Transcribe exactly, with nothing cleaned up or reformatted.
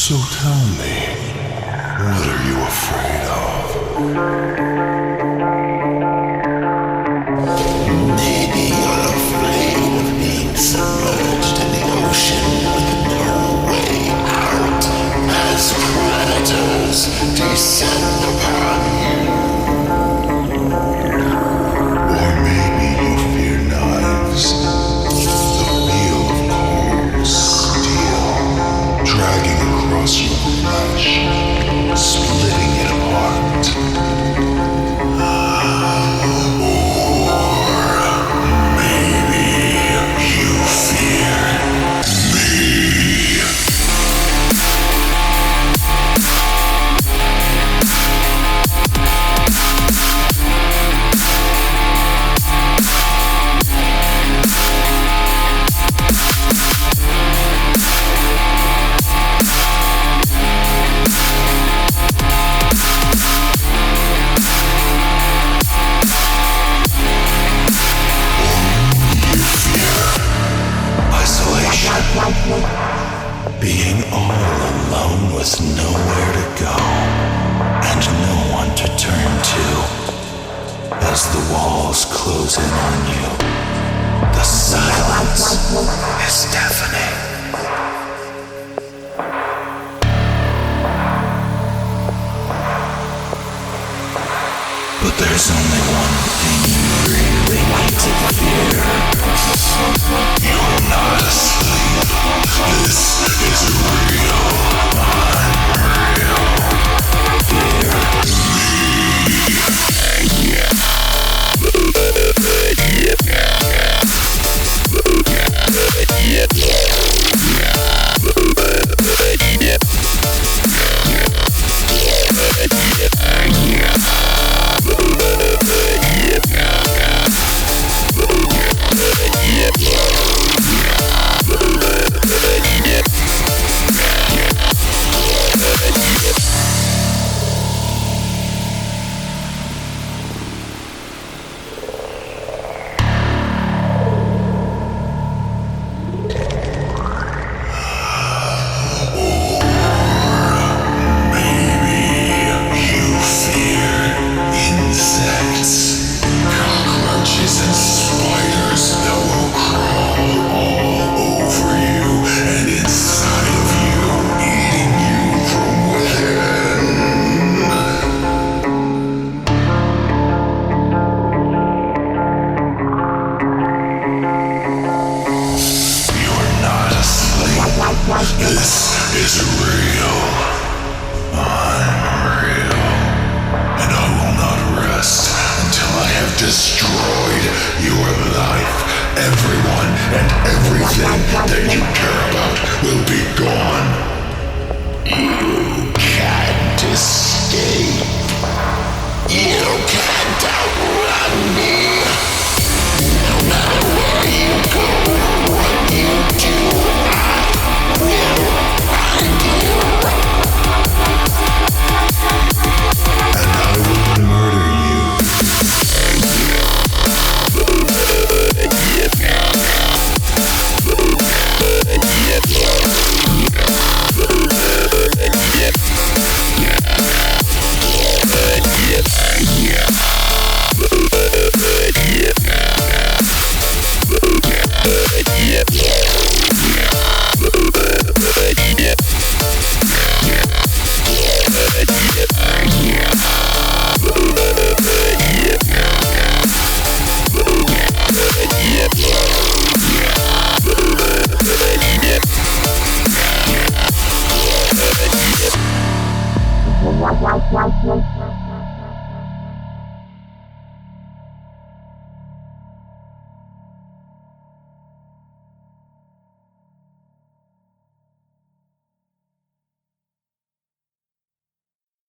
So tell me, what are you afraid of? Maybe you're afraid of being submerged in the ocean with no way out as predators descend upon you. Or maybe you fear knives, the feel of cold steel dragging across your flesh, splitting it apart. Or maybe you fear me. Being all alone with nowhere to go and no one to turn to as the walls close in on you. The silence is deafening. But there's only one thing you really need to fear. You're not asleep. This is real. I'm real. Fear me. This is real. I'm real. And I will not rest until I have destroyed your life. Everyone and everything that you care about will be gone. You can't escape. You can't outrun.